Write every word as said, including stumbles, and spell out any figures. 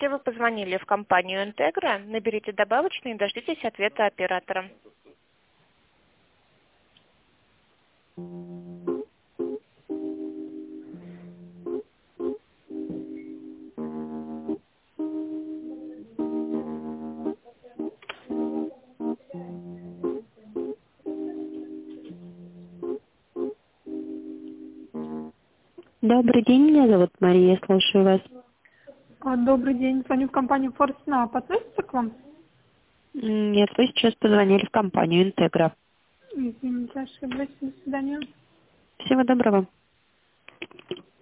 Здравствуйте, вы позвонили в компанию «Интегра». Наберите добавочный и дождитесь ответа оператора. Добрый день, меня зовут Мария, слушаю вас. А, Добрый день, звоню в компанию ForceNav. Относится к вам? М, Нет, вы сейчас позвонили в компанию «Интегра». Извините, ошиблась. До свидания. Всего доброго.